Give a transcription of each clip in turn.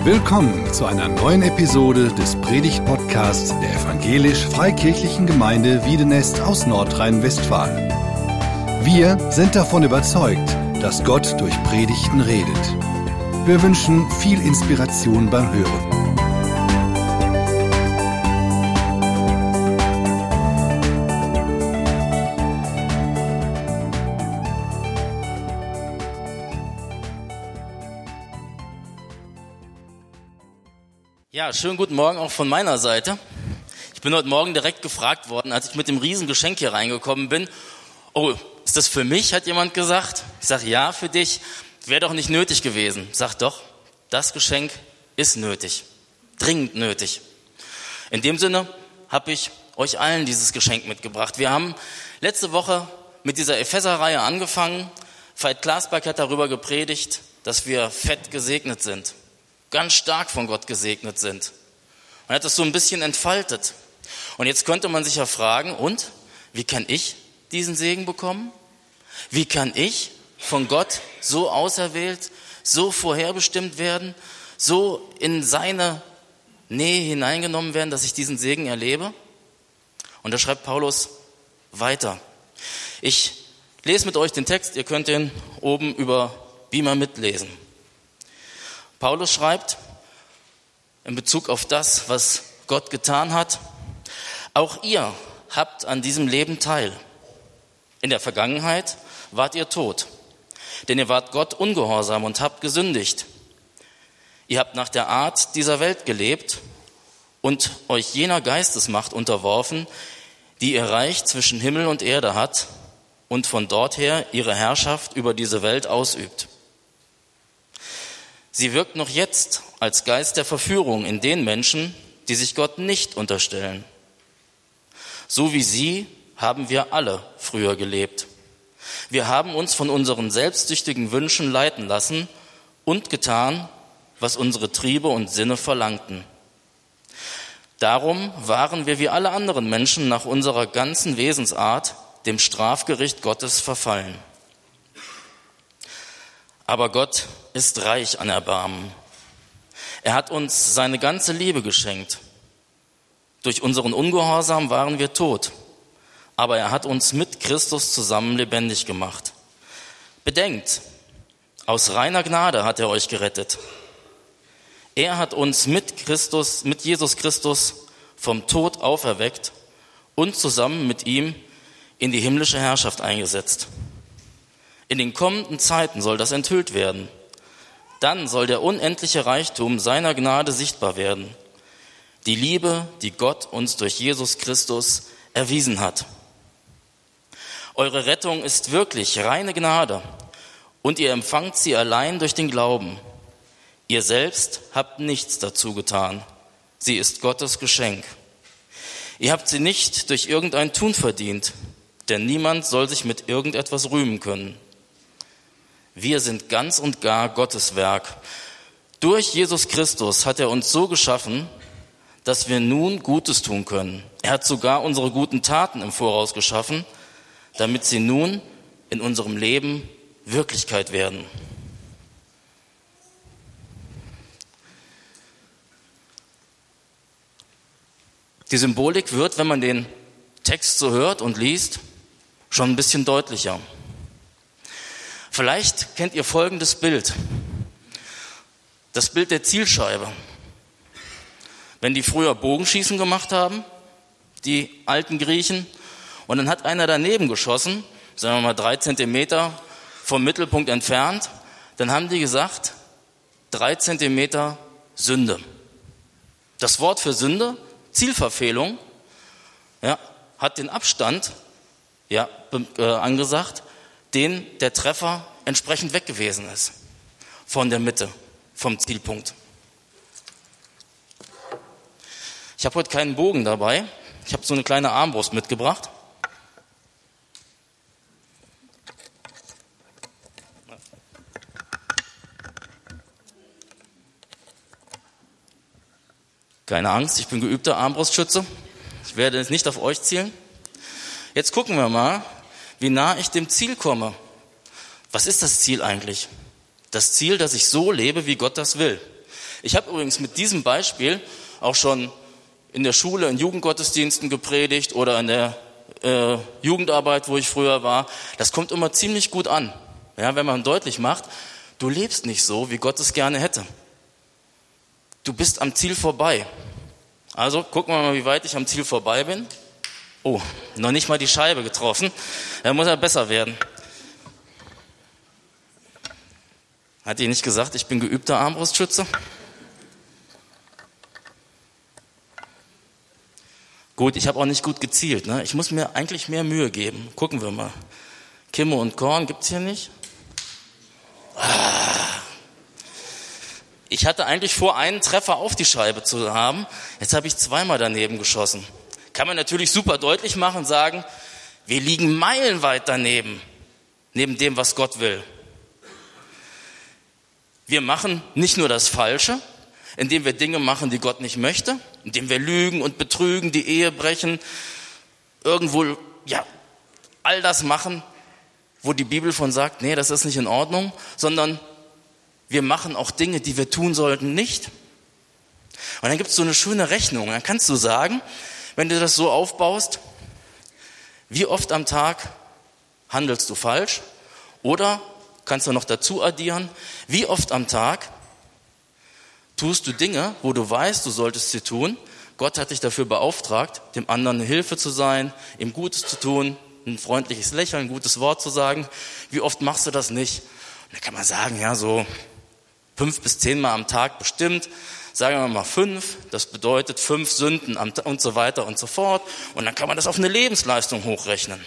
Willkommen zu einer neuen Episode des Predigt-Podcasts der Evangelisch-Freikirchlichen Gemeinde Wiedenest aus Nordrhein-Westfalen. Wir sind davon überzeugt, dass Gott durch Predigten redet. Wir wünschen viel Inspiration beim Hören. Ja, schönen guten Morgen auch von meiner Seite. Ich bin heute Morgen direkt gefragt worden, als ich mit dem Riesengeschenk hier reingekommen bin. Oh, ist das für mich, hat jemand gesagt. Ich sage, ja, für dich. Wäre doch nicht nötig gewesen. Ich sage, doch, das Geschenk ist nötig. Dringend nötig. In dem Sinne habe ich euch allen dieses Geschenk mitgebracht. Wir haben letzte Woche mit dieser Epheser-Reihe angefangen. Veit Glasberg hat darüber gepredigt, dass wir fett gesegnet sind. Ganz stark von Gott gesegnet sind. Man hat das so ein bisschen entfaltet. Und jetzt könnte man sich ja fragen, und wie kann ich diesen Segen bekommen? Wie kann ich von Gott so auserwählt, so vorherbestimmt werden, so in seine Nähe hineingenommen werden, dass ich diesen Segen erlebe? Und da schreibt Paulus weiter. Ich lese mit euch den Text, ihr könnt den oben über Beamer mitlesen. Paulus schreibt in Bezug auf das, was Gott getan hat, auch ihr habt an diesem Leben teil. In der Vergangenheit wart ihr tot, denn ihr wart Gott ungehorsam und habt gesündigt. Ihr habt nach der Art dieser Welt gelebt und euch jener Geistesmacht unterworfen, die ihr Reich zwischen Himmel und Erde hat und von dort her ihre Herrschaft über diese Welt ausübt. Sie wirkt noch jetzt als Geist der Verführung in den Menschen, die sich Gott nicht unterstellen. So wie sie haben wir alle früher gelebt. Wir haben uns von unseren selbstsüchtigen Wünschen leiten lassen und getan, was unsere Triebe und Sinne verlangten. Darum waren wir wie alle anderen Menschen nach unserer ganzen Wesensart dem Strafgericht Gottes verfallen. Aber Gott ist reich an Erbarmen. Er hat uns seine ganze Liebe geschenkt. Durch unseren Ungehorsam waren wir tot, aber er hat uns mit Christus zusammen lebendig gemacht. Bedenkt, aus reiner Gnade hat er euch gerettet. Er hat uns mit Jesus Christus vom Tod auferweckt und zusammen mit ihm in die himmlische Herrschaft eingesetzt. In den kommenden Zeiten soll das enthüllt werden. Dann soll der unendliche Reichtum seiner Gnade sichtbar werden. Die Liebe, die Gott uns durch Jesus Christus erwiesen hat. Eure Rettung ist wirklich reine Gnade und ihr empfangt sie allein durch den Glauben. Ihr selbst habt nichts dazu getan. Sie ist Gottes Geschenk. Ihr habt sie nicht durch irgendein Tun verdient, denn niemand soll sich mit irgendetwas rühmen können. Wir sind ganz und gar Gottes Werk. Durch Jesus Christus hat er uns so geschaffen, dass wir nun Gutes tun können. Er hat sogar unsere guten Taten im Voraus geschaffen, damit sie nun in unserem Leben Wirklichkeit werden. Die Symbolik wird, wenn man den Text so hört und liest, schon ein bisschen deutlicher. Vielleicht kennt ihr folgendes Bild. Das Bild der Zielscheibe. Wenn die früher Bogenschießen gemacht haben, die alten Griechen, und dann hat einer daneben geschossen, sagen wir mal 3 Zentimeter vom Mittelpunkt entfernt, dann haben die gesagt, 3 Zentimeter Sünde. Das Wort für Sünde, Zielverfehlung, ja, hat den Abstand angesagt, den der Treffer entsprechend weg gewesen ist von der Mitte, vom Zielpunkt. Ich habe heute keinen Bogen dabei. Ich habe so eine kleine Armbrust mitgebracht. Keine Angst, ich bin geübter Armbrustschütze. Ich werde jetzt nicht auf euch zielen. Jetzt gucken wir mal, wie nah ich dem Ziel komme. Was ist das Ziel eigentlich? Das Ziel, dass ich so lebe, wie Gott das will. Ich habe übrigens mit diesem Beispiel auch schon in der Schule, in Jugendgottesdiensten gepredigt oder in der Jugendarbeit, wo ich früher war. Das kommt immer ziemlich gut an, ja, wenn man deutlich macht, du lebst nicht so, wie Gott es gerne hätte. Du bist am Ziel vorbei. Also gucken wir mal, wie weit ich am Ziel vorbei bin. Oh, noch nicht mal die Scheibe getroffen. Da muss er besser werden. Hat die nicht gesagt, ich bin geübter Armbrustschütze? Gut, ich habe auch nicht gut gezielt. Ne? Ich muss mir eigentlich mehr Mühe geben. Gucken wir mal. Kimme und Korn gibt's hier nicht. Ich hatte eigentlich vor, einen Treffer auf die Scheibe zu haben. Jetzt habe ich zweimal daneben geschossen. Kann man natürlich super deutlich machen und sagen, wir liegen meilenweit daneben, neben dem, was Gott will. Wir machen nicht nur das Falsche, indem wir Dinge machen, die Gott nicht möchte, indem wir lügen und betrügen, die Ehe brechen, irgendwo, ja, all das machen, wo die Bibel von sagt, nee, das ist nicht in Ordnung, sondern wir machen auch Dinge, die wir tun sollten, nicht. Und dann gibt es so eine schöne Rechnung. Dann kannst du sagen, wenn du das so aufbaust, wie oft am Tag handelst du falsch? Oder kannst du noch dazu addieren, wie oft am Tag tust du Dinge, wo du weißt, du solltest sie tun. Gott hat dich dafür beauftragt, dem anderen eine Hilfe zu sein, ihm Gutes zu tun, ein freundliches Lächeln, ein gutes Wort zu sagen. Wie oft machst du das nicht? Und da kann man sagen, ja, so 5 bis 10 Mal am Tag bestimmt. Sagen wir mal 5, das bedeutet 5 Sünden und so weiter und so fort. Und dann kann man das auf eine Lebensleistung hochrechnen.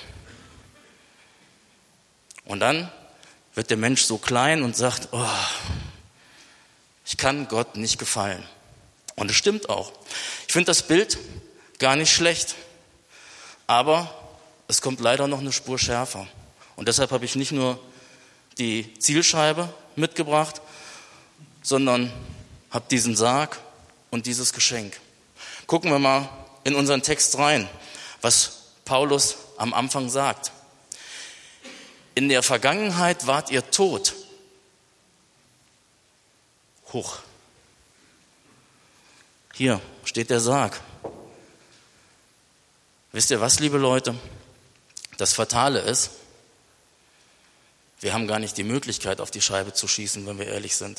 Und dann wird der Mensch so klein und sagt, oh, ich kann Gott nicht gefallen. Und es stimmt auch. Ich finde das Bild gar nicht schlecht. Aber es kommt leider noch eine Spur schärfer. Und deshalb habe ich nicht nur die Zielscheibe mitgebracht, sondern habe diesen Sarg und dieses Geschenk. Gucken wir mal in unseren Text rein, was Paulus am Anfang sagt. In der Vergangenheit wart ihr tot. Hoch. Hier steht der Sarg. Wisst ihr was, liebe Leute? Das Fatale ist, wir haben gar nicht die Möglichkeit, auf die Scheibe zu schießen, wenn wir ehrlich sind.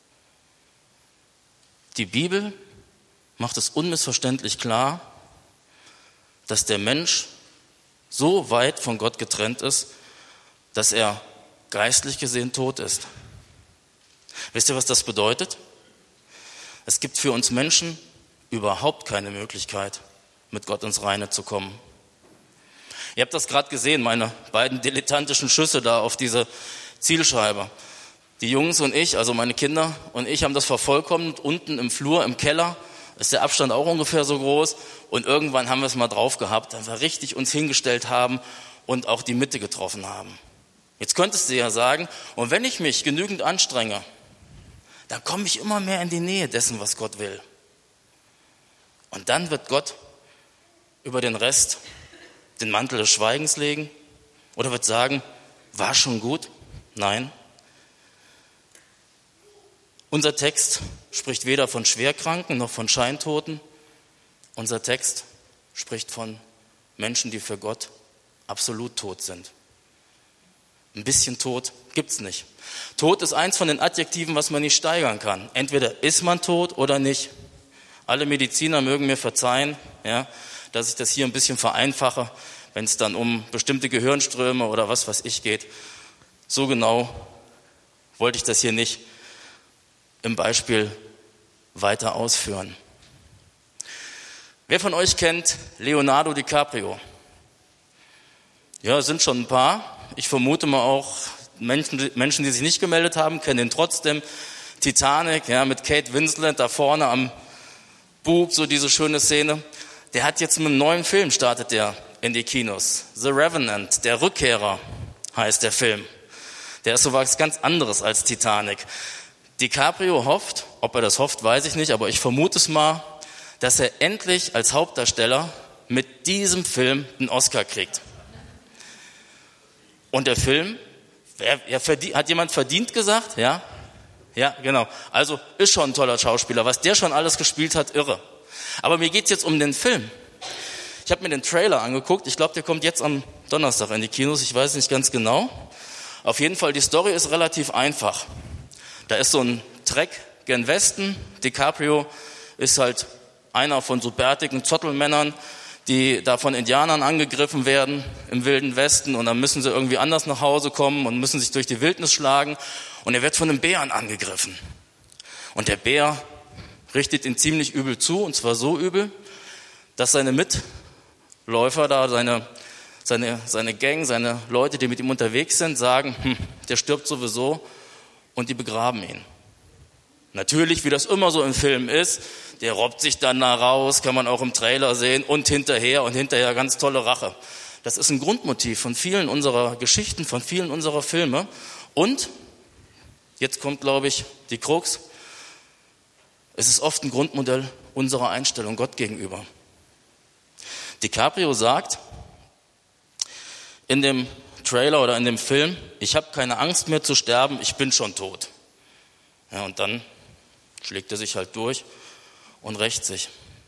Die Bibel macht es unmissverständlich klar, dass der Mensch so weit von Gott getrennt ist, dass er geistlich gesehen tot ist. Wisst ihr, was das bedeutet? Es gibt für uns Menschen überhaupt keine Möglichkeit, mit Gott ins Reine zu kommen. Ihr habt das gerade gesehen, meine beiden dilettantischen Schüsse da auf diese Zielscheibe. Die Jungs und ich, also meine Kinder und ich, haben das vervollkommnet. Unten im Flur, im Keller, ist der Abstand auch ungefähr so groß. Und irgendwann haben wir es mal drauf gehabt, dass wir richtig uns hingestellt haben und auch die Mitte getroffen haben. Jetzt könntest du ja sagen, und wenn ich mich genügend anstrenge, dann komme ich immer mehr in die Nähe dessen, was Gott will. Und dann wird Gott über den Rest den Mantel des Schweigens legen oder wird sagen, war schon gut? Nein. Unser Text spricht weder von Schwerkranken noch von Scheintoten. Unser Text spricht von Menschen, die für Gott absolut tot sind. Ein bisschen tot gibt's nicht. Tod ist eins von den Adjektiven, was man nicht steigern kann. Entweder ist man tot oder nicht. Alle Mediziner mögen mir verzeihen, ja, dass ich das hier ein bisschen vereinfache, wenn es dann um bestimmte Gehirnströme oder was weiß ich geht. So genau wollte ich das hier nicht im Beispiel weiter ausführen. Wer von euch kennt Leonardo DiCaprio? Ja, es sind schon ein paar. Ich vermute mal auch Menschen, die sich nicht gemeldet haben, kennen ihn trotzdem. Titanic, ja, mit Kate Winslet da vorne am Bug, so diese schöne Szene. Der hat jetzt mit einem neuen Film, startet der in die Kinos. The Revenant, der Rückkehrer heißt der Film. Der ist so was ganz anderes als Titanic. DiCaprio hofft, ob er das hofft, weiß ich nicht, aber ich vermute es mal, dass er endlich als Hauptdarsteller mit diesem Film einen Oscar kriegt. Und der Film, hat jemand verdient gesagt? Ja? Ja, genau. Also ist schon ein toller Schauspieler. Was der schon alles gespielt hat, irre. Aber mir geht's jetzt um den Film. Ich habe mir den Trailer angeguckt. Ich glaube, der kommt jetzt am Donnerstag in die Kinos. Ich weiß nicht ganz genau. Auf jeden Fall, die Story ist relativ einfach. Da ist so ein Trek gen Westen. DiCaprio ist halt einer von so bärtigen Zottelmännern, die da von Indianern angegriffen werden im Wilden Westen. Und dann müssen sie irgendwie anders nach Hause kommen und müssen sich durch die Wildnis schlagen. Und er wird von einem Bären angegriffen. Und der Bär richtet ihn ziemlich übel zu. Und zwar so übel, dass seine Mitläufer da, seine Gang, seine Leute, die mit ihm unterwegs sind, sagen, der stirbt sowieso, und die begraben ihn. Natürlich, wie das immer so im Film ist, der robbt sich dann da raus, kann man auch im Trailer sehen, und hinterher ganz tolle Rache. Das ist ein Grundmotiv von vielen unserer Geschichten, von vielen unserer Filme. Und, jetzt kommt, glaube ich, die Krux, es ist oft ein Grundmodell unserer Einstellung Gott gegenüber. DiCaprio sagt in dem Trailer oder in dem Film, ich habe keine Angst mehr zu sterben, ich bin schon tot. Ja, und dann schlägt er sich halt durch und rächt sich.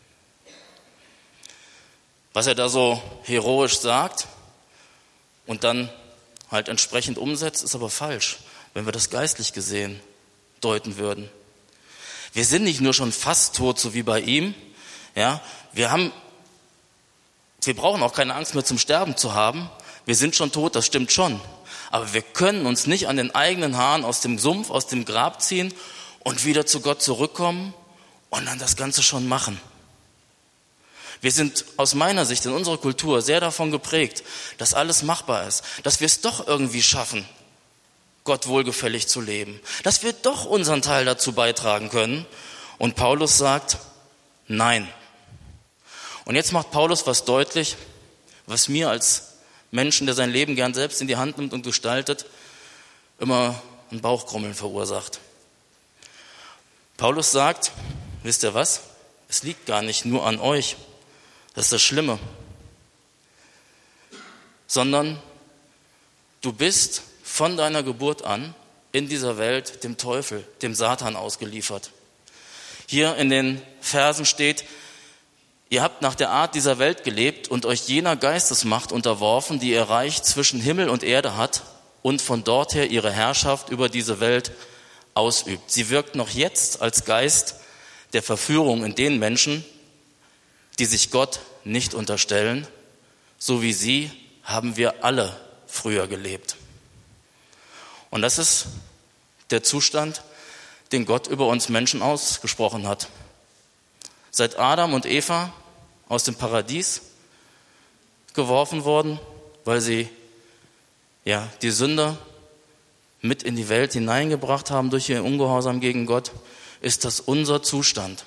Was er da so heroisch sagt und dann halt entsprechend umsetzt, ist aber falsch, wenn wir das geistlich gesehen deuten würden. Wir sind nicht nur schon fast tot, so wie bei ihm, ja, wir brauchen auch keine Angst mehr zum Sterben zu haben. Wir sind schon tot, das stimmt schon. Aber wir können uns nicht an den eigenen Haaren aus dem Sumpf, aus dem Grab ziehen und wieder zu Gott zurückkommen und dann das Ganze schon machen. Wir sind aus meiner Sicht in unserer Kultur sehr davon geprägt, dass alles machbar ist, dass wir es doch irgendwie schaffen, Gott wohlgefällig zu leben, dass wir doch unseren Teil dazu beitragen können. Und Paulus sagt, nein. Und jetzt macht Paulus was deutlich, was mir als Menschen, der sein Leben gern selbst in die Hand nimmt und gestaltet, immer ein Bauchkrummeln verursacht. Paulus sagt, wisst ihr was? Es liegt gar nicht nur an euch, das ist das Schlimme, sondern du bist von deiner Geburt an in dieser Welt dem Teufel, dem Satan ausgeliefert. Hier in den Versen steht, ihr habt nach der Art dieser Welt gelebt und euch jener Geistesmacht unterworfen, die ihr Reich zwischen Himmel und Erde hat und von dort her ihre Herrschaft über diese Welt ausübt. Sie wirkt noch jetzt als Geist der Verführung in den Menschen, die sich Gott nicht unterstellen. So wie sie haben wir alle früher gelebt. Und das ist der Zustand, den Gott über uns Menschen ausgesprochen hat. Seit Adam und Eva aus dem Paradies geworfen worden, weil sie die Sünder mit in die Welt hineingebracht haben durch ihren Ungehorsam gegen Gott, ist das unser Zustand.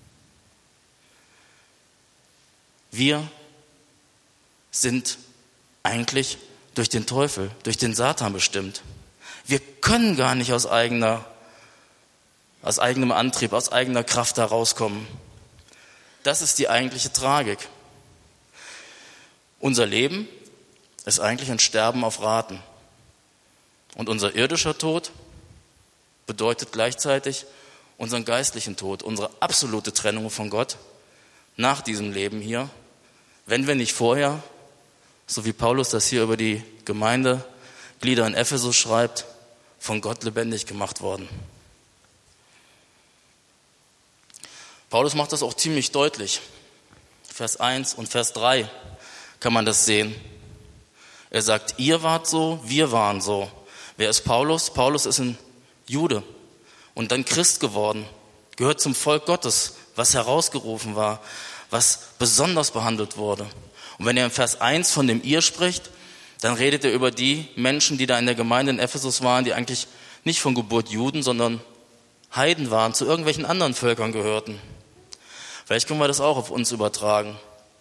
Wir sind eigentlich durch den Teufel, durch den Satan bestimmt. Wir können gar nicht aus eigenem Antrieb, aus eigener Kraft da rauskommen. Das ist die eigentliche Tragik. Unser Leben ist eigentlich ein Sterben auf Raten. Und unser irdischer Tod bedeutet gleichzeitig unseren geistlichen Tod, unsere absolute Trennung von Gott nach diesem Leben hier, wenn wir nicht vorher, so wie Paulus das hier über die Gemeindeglieder in Ephesus schreibt, von Gott lebendig gemacht worden. Paulus macht das auch ziemlich deutlich. Vers 1 und Vers 3 kann man das sehen. Er sagt, ihr wart so, wir waren so. Wer ist Paulus? Paulus ist ein Jude und dann Christ geworden, gehört zum Volk Gottes, was herausgerufen war, was besonders behandelt wurde. Und wenn er im Vers 1 von dem ihr spricht, dann redet er über die Menschen, die da in der Gemeinde in Ephesus waren, die eigentlich nicht von Geburt Juden, sondern Heiden waren, zu irgendwelchen anderen Völkern gehörten. Vielleicht können wir das auch auf uns übertragen.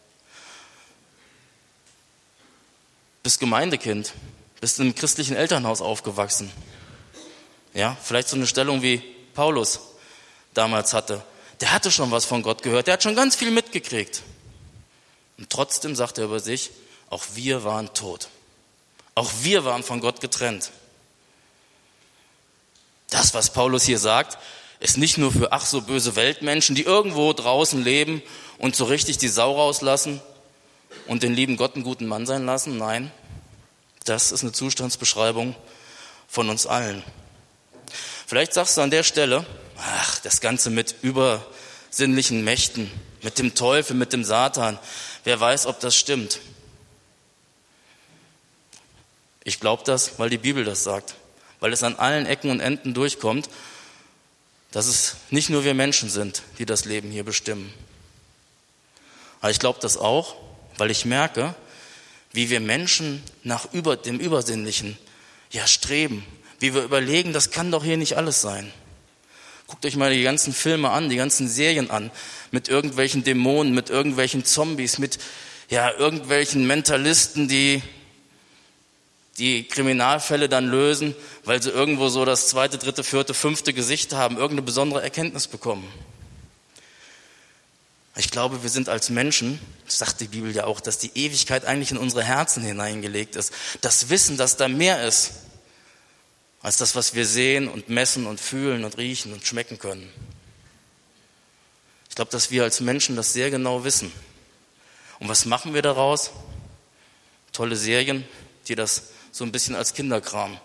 Bist Gemeindekind, bist in einem christlichen Elternhaus aufgewachsen. Ja, vielleicht so eine Stellung wie Paulus damals hatte. Der hatte schon was von Gott gehört, der hat schon ganz viel mitgekriegt. Und trotzdem sagt er über sich, auch wir waren tot. Auch wir waren von Gott getrennt. Das, was Paulus hier sagt, ist nicht nur für ach so böse Weltmenschen, die irgendwo draußen leben und so richtig die Sau rauslassen und den lieben Gott einen guten Mann sein lassen. Nein, das ist eine Zustandsbeschreibung von uns allen. Vielleicht sagst du an der Stelle, ach, das Ganze mit übersinnlichen Mächten, mit dem Teufel, mit dem Satan, wer weiß, ob das stimmt. Ich glaube das, weil die Bibel das sagt, weil es an allen Ecken und Enden durchkommt, dass es nicht nur wir Menschen sind, die das Leben hier bestimmen. Aber ich glaube das auch, weil ich merke, wie wir Menschen nach dem Übersinnlichen streben, wie wir überlegen, das kann doch hier nicht alles sein. Guckt euch mal die ganzen Filme an, die ganzen Serien an, mit irgendwelchen Dämonen, mit irgendwelchen Zombies, mit irgendwelchen Mentalisten, die Kriminalfälle dann lösen, weil sie irgendwo so das 2., 3., 4., 5. Gesicht haben, irgendeine besondere Erkenntnis bekommen. Ich glaube, wir sind als Menschen, das sagt die Bibel ja auch, dass die Ewigkeit eigentlich in unsere Herzen hineingelegt ist. Das Wissen, dass da mehr ist, als das, was wir sehen und messen und fühlen und riechen und schmecken können. Ich glaube, dass wir als Menschen das sehr genau wissen. Und was machen wir daraus? Tolle Serien, die das so ein bisschen als Kinderkram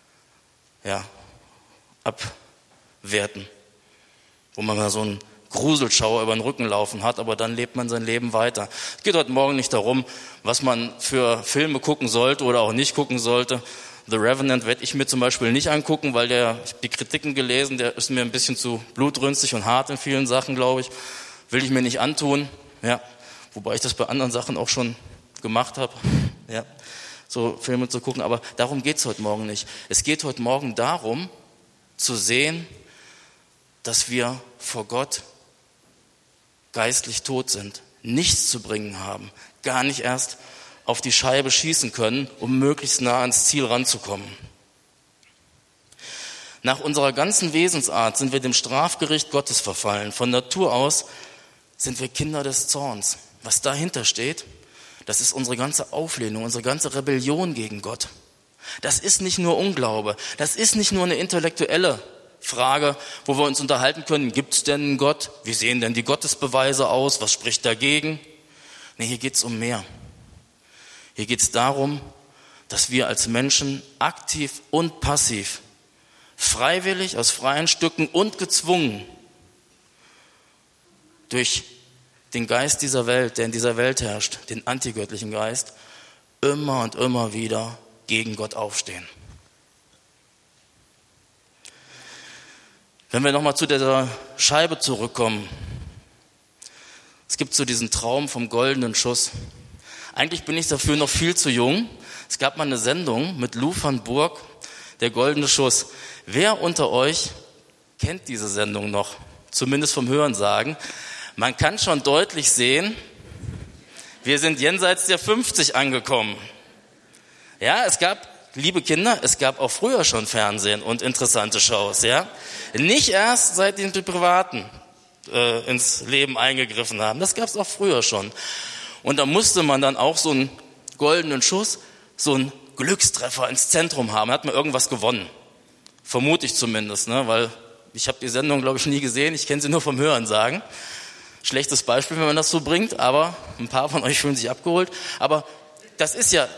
abwerten. Wo man mal so einen Gruselschauer über den Rücken laufen hat, aber dann lebt man sein Leben weiter. Es geht heute Morgen nicht darum, was man für Filme gucken sollte oder auch nicht gucken sollte. The Revenant werde ich mir zum Beispiel nicht angucken, weil ich habe die Kritiken gelesen, der ist mir ein bisschen zu blutrünstig und hart in vielen Sachen, glaube ich. Will ich mir nicht antun. Ja. Wobei ich das bei anderen Sachen auch schon gemacht habe. Ja. So Filme zu gucken, aber darum geht es heute Morgen nicht. Es geht heute Morgen darum, zu sehen, dass wir vor Gott geistlich tot sind, nichts zu bringen haben, gar nicht erst auf die Scheibe schießen können, um möglichst nah ans Ziel ranzukommen. Nach unserer ganzen Wesensart sind wir dem Strafgericht Gottes verfallen. Von Natur aus sind wir Kinder des Zorns. Was dahinter steht, das ist unsere ganze Auflehnung, unsere ganze Rebellion gegen Gott. Das ist nicht nur Unglaube, das ist nicht nur eine intellektuelle Frage, wo wir uns unterhalten können, gibt es denn einen Gott? Wie sehen denn die Gottesbeweise aus? Was spricht dagegen? Nee, hier geht es um mehr. Hier geht es darum, dass wir als Menschen aktiv und passiv, freiwillig, aus freien Stücken und gezwungen, durch den Geist dieser Welt, der in dieser Welt herrscht, den antigöttlichen Geist, immer und immer wieder gegen Gott aufstehen. Wenn wir nochmal zu dieser Scheibe zurückkommen, es gibt so diesen Traum vom goldenen Schuss. Eigentlich bin ich dafür noch viel zu jung. Es gab mal eine Sendung mit Lou van Burg, der goldene Schuss. Wer unter euch kennt diese Sendung noch? Zumindest vom Hörensagen. Man kann schon deutlich sehen, wir sind jenseits der 50 angekommen. Ja, liebe Kinder, es gab auch früher schon Fernsehen und interessante Shows, ja. Nicht erst seit die Privaten ins Leben eingegriffen haben, das gab es auch früher schon. Und da musste man dann auch so einen goldenen Schuss, so einen Glückstreffer ins Zentrum haben, da hat man irgendwas gewonnen. Vermute ich zumindest, ne? Weil ich habe die Sendung, glaube ich, nie gesehen, ich kenne sie nur vom Hörensagen. Schlechtes Beispiel, wenn man das so bringt, aber ein paar von euch fühlen sich abgeholt. Aber das ist ja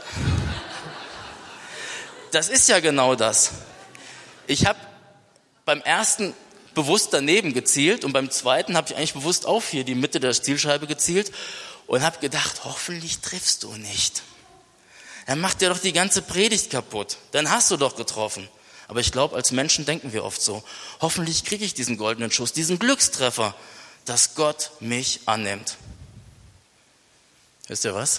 genau das. Ich habe beim ersten bewusst daneben gezielt und beim zweiten habe ich eigentlich bewusst auf hier die Mitte der Zielscheibe gezielt und habe gedacht, hoffentlich triffst du nicht. Dann macht dir doch die ganze Predigt kaputt. Dann hast du doch getroffen. Aber ich glaube, als Menschen denken wir oft so. Hoffentlich kriege ich diesen goldenen Schuss, diesen Glückstreffer, dass Gott mich annimmt. Wisst ihr was?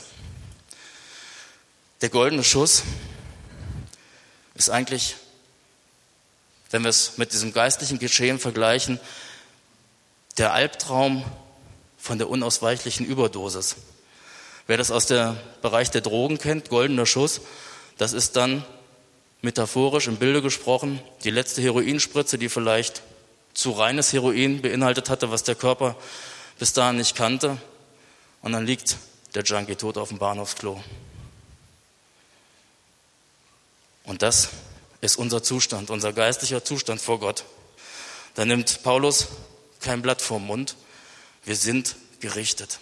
Der goldene Schuss ist eigentlich, wenn wir es mit diesem geistlichen Geschehen vergleichen, der Albtraum von der unausweichlichen Überdosis. Wer das aus dem Bereich der Drogen kennt, goldener Schuss, das ist dann metaphorisch im Bilde gesprochen die letzte Heroinspritze, die vielleicht zu reines Heroin beinhaltet hatte, was der Körper bis dahin nicht kannte. Und dann liegt der Junkie tot auf dem Bahnhofsklo. Und das ist unser Zustand, unser geistlicher Zustand vor Gott. Da nimmt Paulus kein Blatt vorm Mund. Wir sind gerichtet.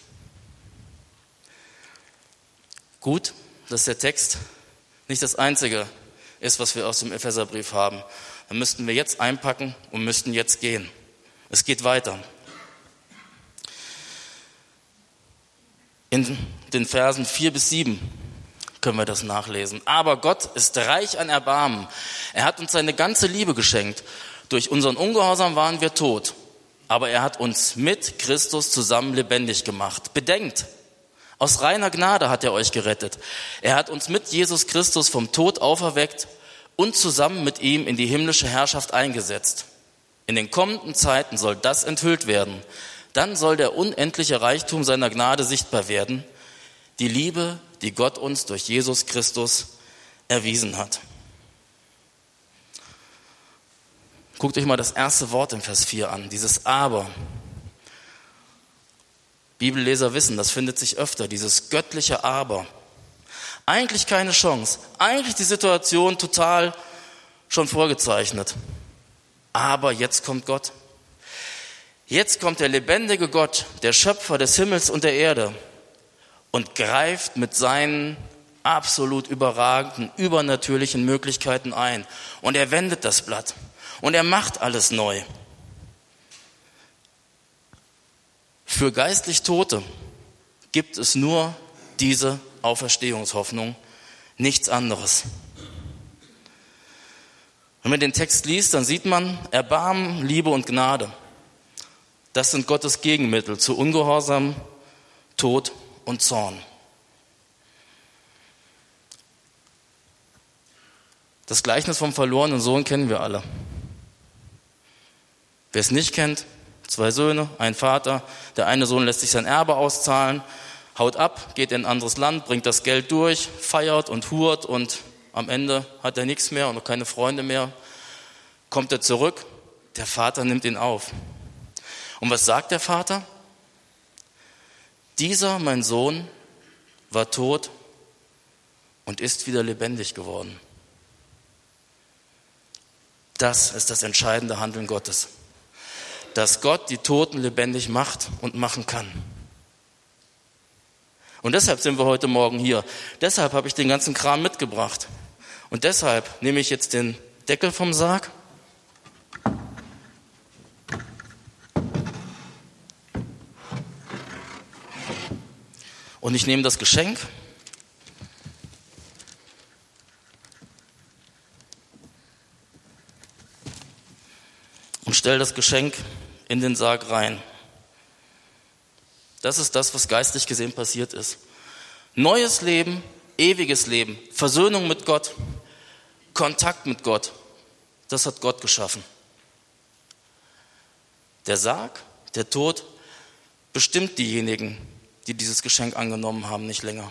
Gut, dass der Text nicht das Einzige ist, was wir aus dem Epheserbrief haben. Dann müssten wir jetzt einpacken und müssten jetzt gehen. Es geht weiter. In den Versen 4-7 können wir das nachlesen. Aber Gott ist reich an Erbarmen. Er hat uns seine ganze Liebe geschenkt. Durch unseren Ungehorsam waren wir tot. Aber er hat uns mit Christus zusammen lebendig gemacht. Bedenkt, aus reiner Gnade hat er euch gerettet. Er hat uns mit Jesus Christus vom Tod auferweckt und zusammen mit ihm in die himmlische Herrschaft eingesetzt. In den kommenden Zeiten soll das enthüllt werden. Dann soll der unendliche Reichtum seiner Gnade sichtbar werden, die Liebe, die Gott uns durch Jesus Christus erwiesen hat. Guckt euch mal das erste Wort im Vers 4 an, dieses Aber. Bibelleser wissen, das findet sich öfter, dieses göttliche Aber. Eigentlich keine Chance, eigentlich die Situation total schon vorgezeichnet. Aber jetzt kommt Gott. Jetzt kommt der lebendige Gott, der Schöpfer des Himmels und der Erde und greift mit seinen absolut überragenden, übernatürlichen Möglichkeiten ein. Und er wendet das Blatt und er macht alles neu. Für geistlich Tote gibt es nur diese Auferstehungshoffnung, nichts anderes. Wenn man den Text liest, dann sieht man Erbarmen, Liebe und Gnade. Das sind Gottes Gegenmittel zu Ungehorsam, Tod und Zorn. Das Gleichnis vom verlorenen Sohn kennen wir alle. Wer es nicht kennt, 2 Söhne, ein Vater. Der eine Sohn lässt sich sein Erbe auszahlen, haut ab, geht in ein anderes Land, bringt das Geld durch, feiert und hurt und am Ende hat er nichts mehr und keine Freunde mehr. Kommt er zurück, der Vater nimmt ihn auf. Und was sagt der Vater? Dieser, mein Sohn, war tot und ist wieder lebendig geworden. Das ist das entscheidende Handeln Gottes. Dass Gott die Toten lebendig macht und machen kann. Und deshalb sind wir heute Morgen hier. Deshalb habe ich den ganzen Kram mitgebracht. Und deshalb nehme ich jetzt den Deckel vom Sarg. Und ich nehme das Geschenk und stelle das Geschenk in den Sarg rein. Das ist das, was geistlich gesehen passiert ist. Neues Leben, ewiges Leben, Versöhnung mit Gott, Kontakt mit Gott, das hat Gott geschaffen. Der Sarg, der Tod, bestimmt diejenigen, die dieses Geschenk angenommen haben, nicht länger,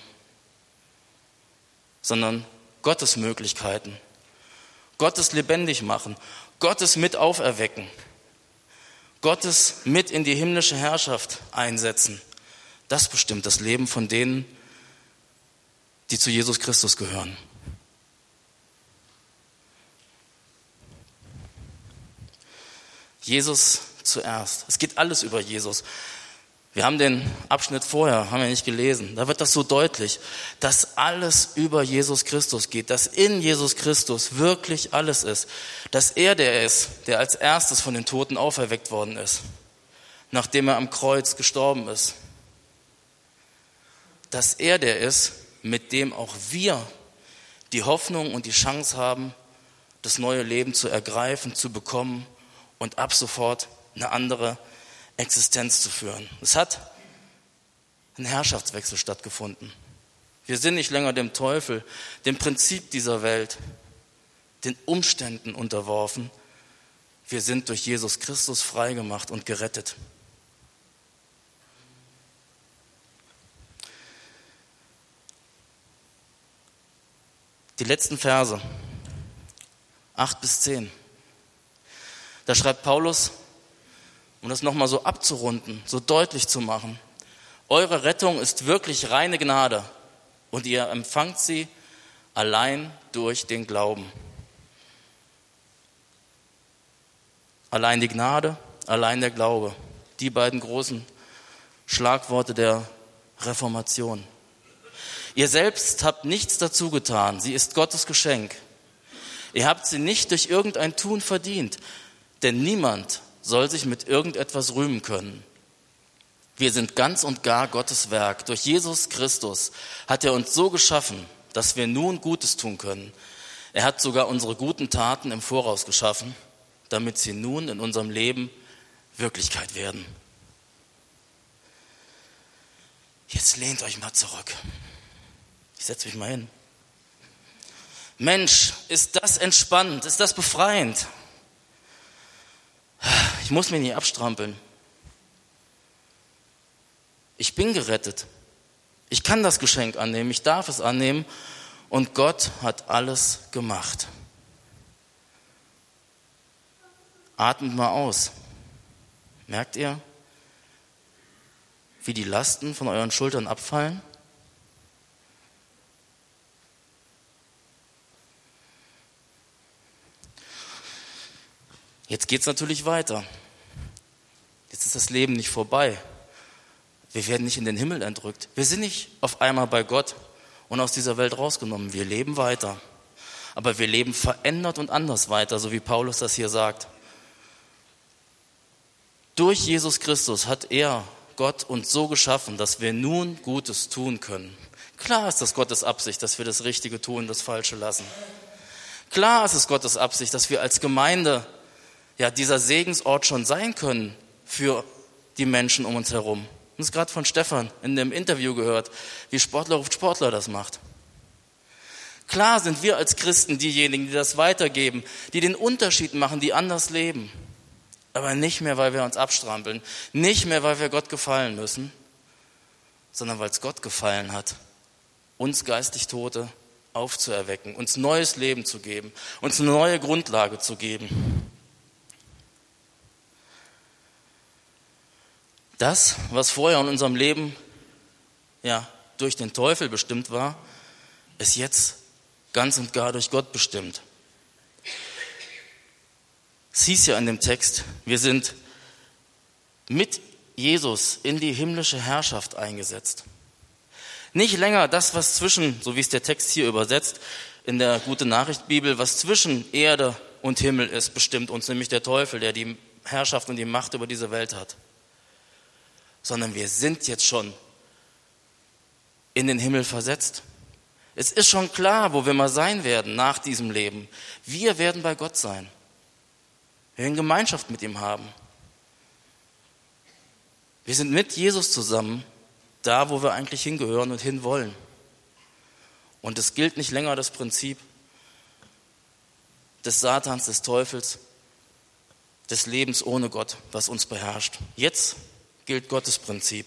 sondern Gottes Möglichkeiten, Gottes lebendig machen, Gottes mit auferwecken, Gottes mit in die himmlische Herrschaft einsetzen. Das bestimmt das Leben von denen, die zu Jesus Christus gehören. Jesus zuerst. Es geht alles über Jesus. Wir haben den Abschnitt vorher, haben wir nicht gelesen. Da wird das so deutlich, dass alles über Jesus Christus geht, dass in Jesus Christus wirklich alles ist, dass er der ist, der als erstes von den Toten auferweckt worden ist, nachdem er am Kreuz gestorben ist. Dass er der ist, mit dem auch wir die Hoffnung und die Chance haben, das neue Leben zu ergreifen, zu bekommen und ab sofort eine andere Existenz zu führen. Es hat ein Herrschaftswechsel stattgefunden. Wir sind nicht länger dem Teufel, dem Prinzip dieser Welt, den Umständen unterworfen. Wir sind durch Jesus Christus freigemacht und gerettet. Die letzten Verse, 8-10. Da schreibt Paulus, um das nochmal so abzurunden, so deutlich zu machen: Eure Rettung ist wirklich reine Gnade und ihr empfangt sie allein durch den Glauben. allein die Gnade, allein der Glaube. Die beiden großen Schlagworte der Reformation. Ihr selbst habt nichts dazu getan. Sie ist Gottes Geschenk. Ihr habt sie nicht durch irgendein Tun verdient, denn niemand soll sich mit irgendetwas rühmen können. Wir sind ganz und gar Gottes Werk. Durch Jesus Christus hat er uns so geschaffen, dass wir nun Gutes tun können. Er hat sogar unsere guten Taten im Voraus geschaffen, damit sie nun in unserem Leben Wirklichkeit werden. Jetzt lehnt euch mal zurück. Ich setze mich mal hin. Mensch, ist das entspannend, ist das befreiend? Ich muss mich nicht abstrampeln. Ich bin gerettet. Ich kann das Geschenk annehmen, ich darf es annehmen und Gott hat alles gemacht. Atmet mal aus. Merkt ihr, wie die Lasten von euren Schultern abfallen? Jetzt geht es natürlich weiter. Jetzt ist das Leben nicht vorbei. Wir werden nicht in den Himmel entrückt. Wir sind nicht auf einmal bei Gott und aus dieser Welt rausgenommen. Wir leben weiter. Aber wir leben verändert und anders weiter, so wie Paulus das hier sagt. Durch Jesus Christus hat Gott uns so geschaffen, dass wir nun Gutes tun können. Klar ist das Gottes Absicht, dass wir das Richtige tun, das Falsche lassen. Klar ist es Gottes Absicht, dass wir als Gemeinde dieser Segensort schon sein können für die Menschen um uns herum. Wir haben es gerade von Stefan in dem Interview gehört, wie Sportler ruft Sportler das macht. Klar sind wir als Christen diejenigen, die das weitergeben, die den Unterschied machen, die anders leben. Aber nicht mehr, weil wir uns abstrampeln, nicht mehr, weil wir Gott gefallen müssen, sondern weil es Gott gefallen hat, uns geistig Tote aufzuerwecken, uns neues Leben zu geben, uns eine neue Grundlage zu geben. Das, was vorher in unserem Leben durch den Teufel bestimmt war, ist jetzt ganz und gar durch Gott bestimmt. Es hieß ja in dem Text, wir sind mit Jesus in die himmlische Herrschaft eingesetzt. Nicht länger das, was zwischen, so wie es der Text hier übersetzt, in der Gute-Nachricht-Bibel, was zwischen Erde und Himmel ist, bestimmt uns, nämlich der Teufel, der die Herrschaft und die Macht über diese Welt hat. Sondern wir sind jetzt schon in den Himmel versetzt. Es ist schon klar, wo wir mal sein werden nach diesem Leben. Wir werden bei Gott sein. Wir werden Gemeinschaft mit ihm haben. Wir sind mit Jesus zusammen, da wo wir eigentlich hingehören und hinwollen. Und es gilt nicht länger das Prinzip des Satans, des Teufels, des Lebens ohne Gott, was uns beherrscht. Jetzt gilt Gottes Prinzip.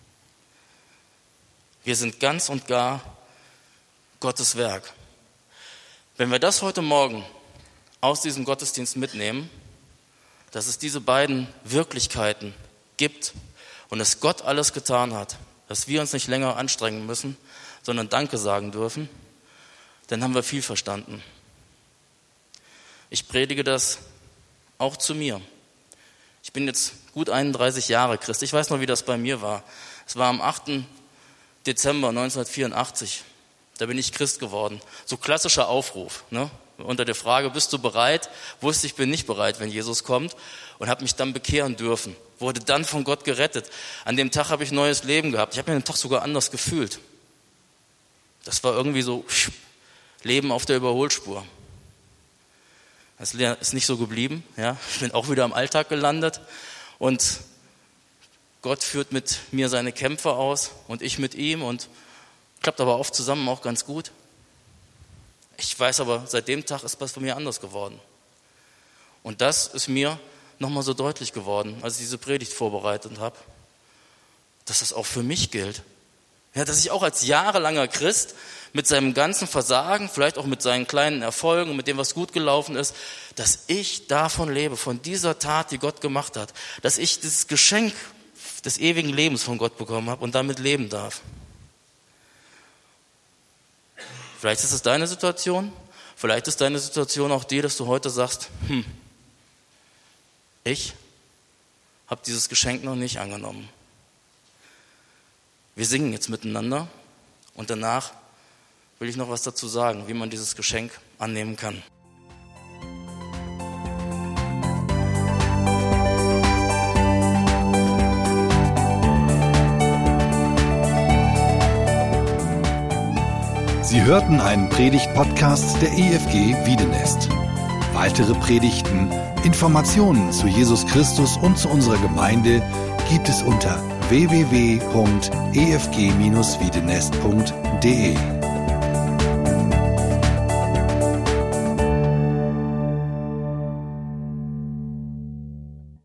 Wir sind ganz und gar Gottes Werk. Wenn wir das heute Morgen aus diesem Gottesdienst mitnehmen, dass es diese beiden Wirklichkeiten gibt und dass Gott alles getan hat, dass wir uns nicht länger anstrengen müssen, sondern Danke sagen dürfen, dann haben wir viel verstanden. Ich predige das auch zu mir. Ich bin jetzt gut 31 Jahre Christ. Ich weiß noch, wie das bei mir war. Es war am 8. Dezember 1984. Da bin ich Christ geworden. So klassischer Aufruf, ne? Unter der Frage, bist du bereit? Wusste ich, bin nicht bereit, wenn Jesus kommt, und habe mich dann bekehren dürfen. Wurde dann von Gott gerettet. An dem Tag habe ich neues Leben gehabt. Ich habe mich an dem Tag sogar anders gefühlt. Das war irgendwie so Leben auf der Überholspur. Das ist nicht so geblieben. Ja? Ich bin auch wieder im Alltag gelandet und Gott führt mit mir seine Kämpfe aus und ich mit ihm und klappt aber oft zusammen auch ganz gut. Ich weiß aber, seit dem Tag ist was von mir anders geworden. Und das ist mir nochmal so deutlich geworden, als ich diese Predigt vorbereitet habe, dass das auch für mich gilt. Ja, dass ich auch als jahrelanger Christ mit seinem ganzen Versagen, vielleicht auch mit seinen kleinen Erfolgen und mit dem, was gut gelaufen ist, dass ich davon lebe, von dieser Tat, die Gott gemacht hat, dass ich dieses Geschenk des ewigen Lebens von Gott bekommen habe und damit leben darf. Vielleicht ist es deine Situation, vielleicht ist deine Situation auch die, dass du heute sagst, Ich habe dieses Geschenk noch nicht angenommen. Wir singen jetzt miteinander und danach will ich noch was dazu sagen, wie man dieses Geschenk annehmen kann. Sie hörten einen Predigt-Podcast der EFG Wiedenest. Weitere Predigten, Informationen zu Jesus Christus und zu unserer Gemeinde gibt es unter www.efg-wiedenest.de.